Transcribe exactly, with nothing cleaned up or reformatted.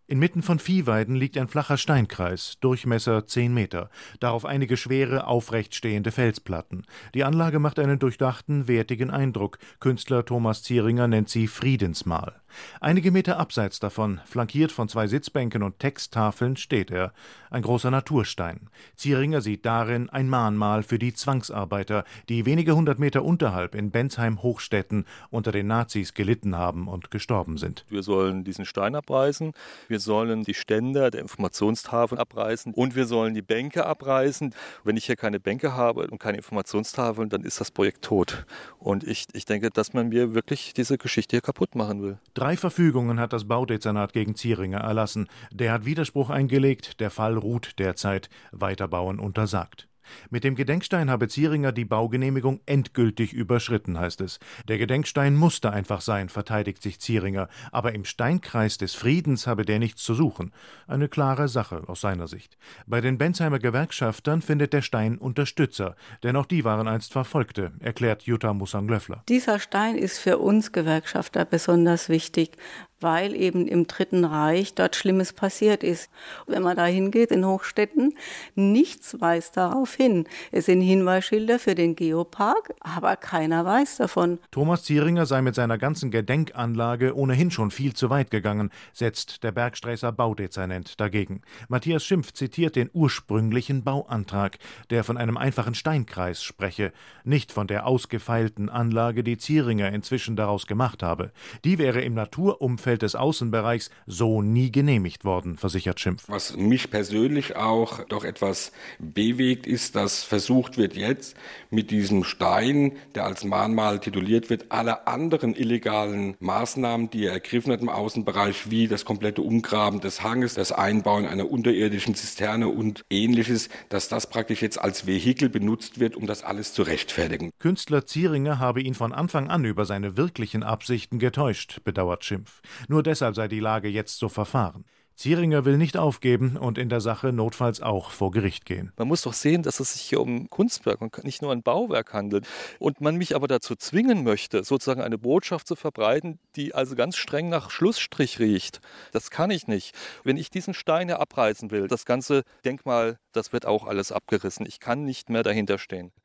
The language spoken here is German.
Inmitten von Viehweiden liegt ein flacher Steinkreis, Durchmesser zehn Meter, darauf einige schwere, aufrecht stehende Felsplatten. Die Anlage macht einen durchdachten, wertigen Eindruck. Künstler Thomas Zieringer nennt sie Friedensmahl. Einige Meter abseits davon, flankiert von zwei Sitzbänken und Texttafeln, steht er, ein großer Naturstein. Zieringer sieht darin ein Mahnmal für die Zwangsarbeiter, die wenige hundert Meter unterhalb in Bensheim-Hochstetten unter den Nazis gelitten haben und gestorben sind. Wir sollen diesen Stein abreißen, wir sollen die Ständer der Informationstafeln abreißen und wir sollen die Bänke abreißen. Wenn ich hier keine Bänke habe und keine Informationstafeln, dann ist das Projekt tot. Und ich, ich denke, dass man mir wirklich diese Geschichte hier kaputt machen will. Drei Verfügungen hat das Baudezernat gegen Zieringer erlassen. Der hat Widerspruch eingelegt, der Fall ruht derzeit, Weiterbauen untersagt. Mit dem Gedenkstein habe Zieringer die Baugenehmigung endgültig überschritten, heißt es. Der Gedenkstein musste einfach sein, verteidigt sich Zieringer, aber im Steinkreis des Friedens habe der nichts zu suchen. Eine klare Sache aus seiner Sicht. Bei den Bensheimer Gewerkschaftern findet der Stein Unterstützer, denn auch die waren einst Verfolgte, erklärt Jutta Mussang-Löffler. Dieser Stein ist für uns Gewerkschafter besonders wichtig, weil eben im Dritten Reich dort Schlimmes passiert ist. Wenn man da hingeht in Hochstetten, nichts weist darauf hin. Es sind Hinweisschilder für den Geopark, aber keiner weiß davon. Thomas Zieringer sei mit seiner ganzen Gedenkanlage ohnehin schon viel zu weit gegangen, setzt der Bergsträßer Baudezernent dagegen. Matthias Schimpf zitiert den ursprünglichen Bauantrag, der von einem einfachen Steinkreis spreche, nicht von der ausgefeilten Anlage, die Zieringer inzwischen daraus gemacht habe. Die wäre im Naturumfeld des Außenbereichs so nie genehmigt worden, versichert Schimpf. Was mich persönlich auch doch etwas bewegt, ist, dass versucht wird jetzt mit diesem Stein, der als Mahnmal tituliert wird, alle anderen illegalen Maßnahmen, die er ergriffen hat im Außenbereich, wie das komplette Umgraben des Hanges, das Einbauen einer unterirdischen Zisterne und Ähnliches, dass das praktisch jetzt als Vehikel benutzt wird, um das alles zu rechtfertigen. Künstler Zieringer habe ihn von Anfang an über seine wirklichen Absichten getäuscht, bedauert Schimpf. Nur deshalb sei die Lage jetzt so verfahren. Zieringer will nicht aufgeben und in der Sache notfalls auch vor Gericht gehen. Man muss doch sehen, dass es sich hier um ein Kunstwerk und nicht nur ein Bauwerk handelt. Und man mich aber dazu zwingen möchte, sozusagen eine Botschaft zu verbreiten, die also ganz streng nach Schlussstrich riecht. Das kann ich nicht. Wenn ich diesen Stein hier abreißen will, das ganze Denkmal, das wird auch alles abgerissen. Ich kann nicht mehr dahinter stehen.